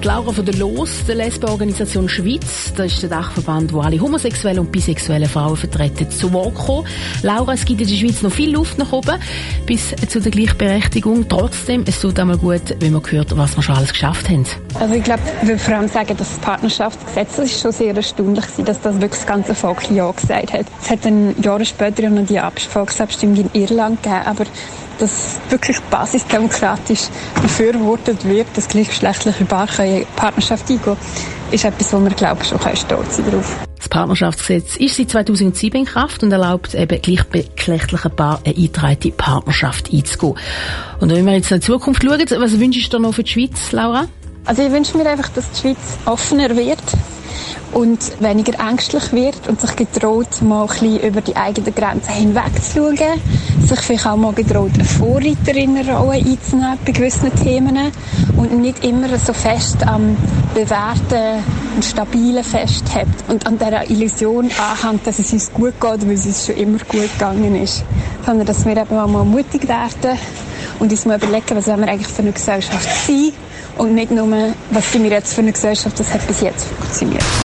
Laura von der LOS, der Lesbenorganisation Schweiz. Das ist der Dachverband, wo alle homosexuellen und bisexuellen Frauen vertreten, zu Wort kommen. Laura, es gibt in der Schweiz noch viel Luft nach oben bis zu der Gleichberechtigung. Trotzdem, es tut einmal gut, wenn man hört, was wir schon alles geschafft haben. Also ich glaube, ich würde vor allem sagen, dass das Partnerschaftsgesetz, das ist schon sehr erstaunlich war, dass das wirklich das ganze Volk Ja gesagt hat. Es hat dann Jahre später noch die Volksabstimmung in Irland gegeben, aber dass wirklich basisdemokratisch befürwortet wird, dass gleichgeschlechtliche Paare in Partnerschaft eingehen, ist etwas, wo wir, glaube ich, schon stolz sein drauf. Das Partnerschaftsgesetz ist seit 2007 in Kraft und erlaubt eben gleichgeschlechtlichen Paaren eine eingetragene Partnerschaft einzugehen. Und wenn wir jetzt in die Zukunft schauen, was wünschst du dir noch für die Schweiz, Laura? Also ich wünsche mir einfach, dass die Schweiz offener wird und weniger ängstlich wird und sich getraut, mal ein bisschen über die eigenen Grenzen hinwegzuschauen, sich vielleicht auch mal getraut, eine Vorreiterinnenrolle einzunehmen bei gewissen Themen und nicht immer so fest am Bewährten und Stabilen festhält und an dieser Illusion anhängt, dass es uns gut geht, weil es uns schon immer gut gegangen ist. Sondern dass wir eben mal mutig werden und uns mal überlegen, was wollen wir eigentlich für eine Gesellschaft sein und nicht nur, was sind wir jetzt für eine Gesellschaft, das hat bis jetzt funktioniert.